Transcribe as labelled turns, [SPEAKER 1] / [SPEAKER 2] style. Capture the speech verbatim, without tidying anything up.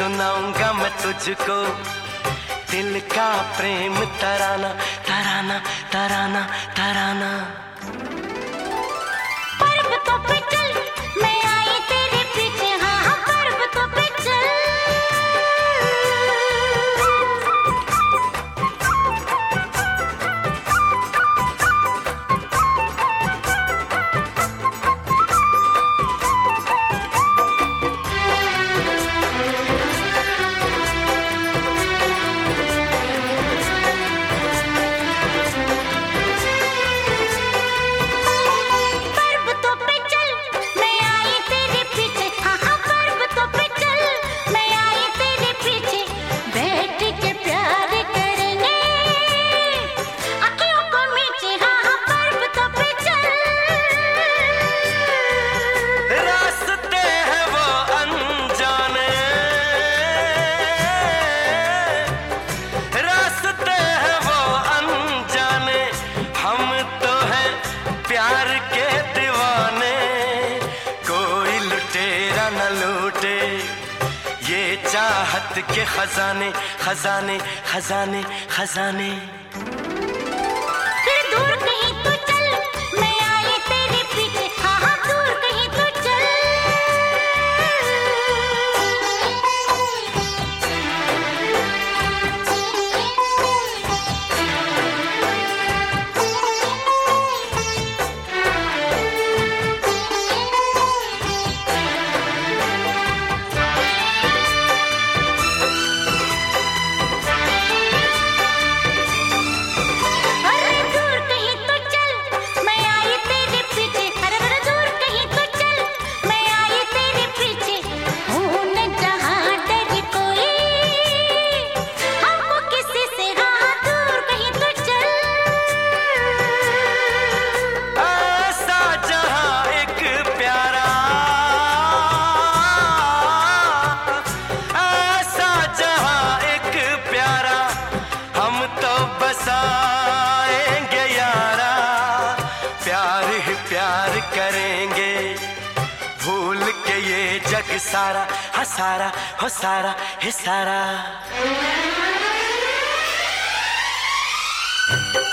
[SPEAKER 1] सुनाऊंगा मैं तुझको दिल का प्रेम तराना तराना तराना तराना।
[SPEAKER 2] पर्वतों पे चल मैं आई तेरे पीछे, हाँ हाँ पर्वतों पे चल।
[SPEAKER 1] प्यार के दीवाने कोई लुटेरा न लूटे ये चाहत के खजाने खजाने खजाने खजाने।
[SPEAKER 2] फिर दूर कहीं तो चल मैं आई तेरे पीछे, हाँ हाँ दूर कहीं तो चल।
[SPEAKER 1] बसाएंगे यारा प्यार ही प्यार करेंगे भूल के ये जग सारा हा सारा हो सारा है सारा।